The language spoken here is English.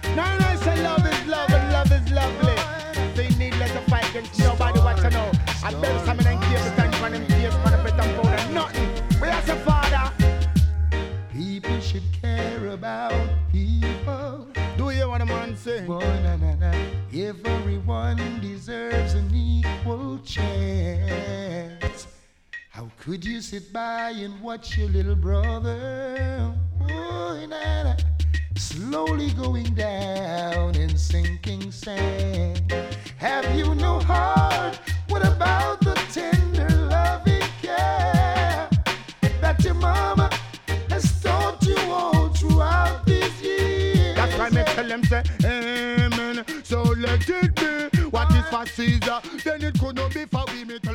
Now I say love is love and love is lovely. So you need less to fight against nobody what to know. I better some of them give the time for them tears for the pet and powder. Nothing. We as a father. People should care about people. Do you hear what a man say? Boy, na, na, na. Everyone deserves an equal chance. How could you sit by and watch your little brother, boy, na, na, slowly going down in sinking sand? Have you no heart? What about the tender loving care that your mama has taught you all throughout these years? That's why me tell them say amen. So let it be. What is for Caesar, then it could not be for we. Me